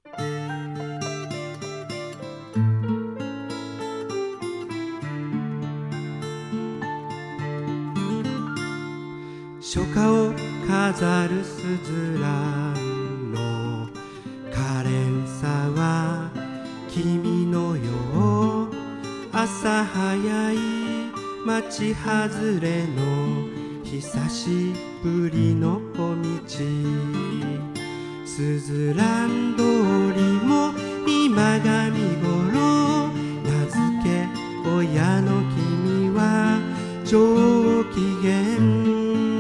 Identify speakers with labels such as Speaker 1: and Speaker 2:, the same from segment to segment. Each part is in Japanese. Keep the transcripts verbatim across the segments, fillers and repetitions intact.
Speaker 1: 初夏を飾るすずらんの可憐さは君のよう。朝早い町外れの久しぶりの小道、すずらん通りも今が見頃。名付け親の君は上機嫌。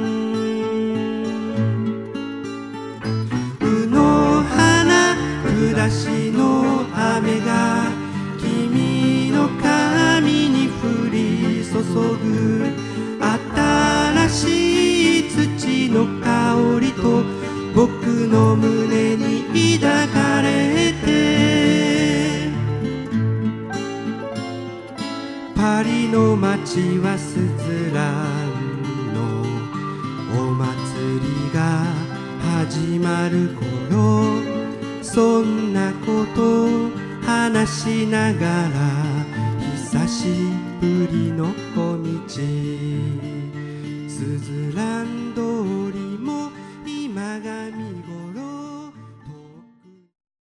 Speaker 1: 日差しの雨が君の髪に降り注ぐ。新しい土の香りと僕の胸に抱かれて、パリの街はすずらんのお祭りが始まる頃。そんなこと話しながら久しぶりの恋